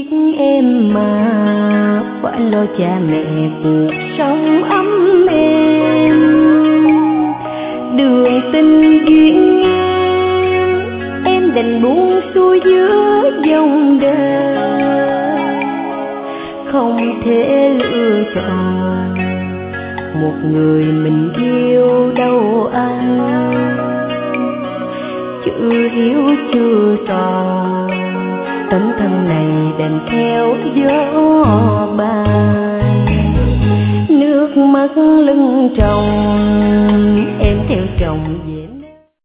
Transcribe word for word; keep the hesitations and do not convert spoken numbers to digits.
biết em mà phải lo cha mẹ cuộc sống ấm êm. Đường tình duyên ngang em đành buông xuôi giữa dòng đời, không thể lựa chọn một người mình yêu đâu anh. Chưa hiểu chưa tròn tấm thân này đành theo gió bay. Nước mắt lưng tròng em theo chồng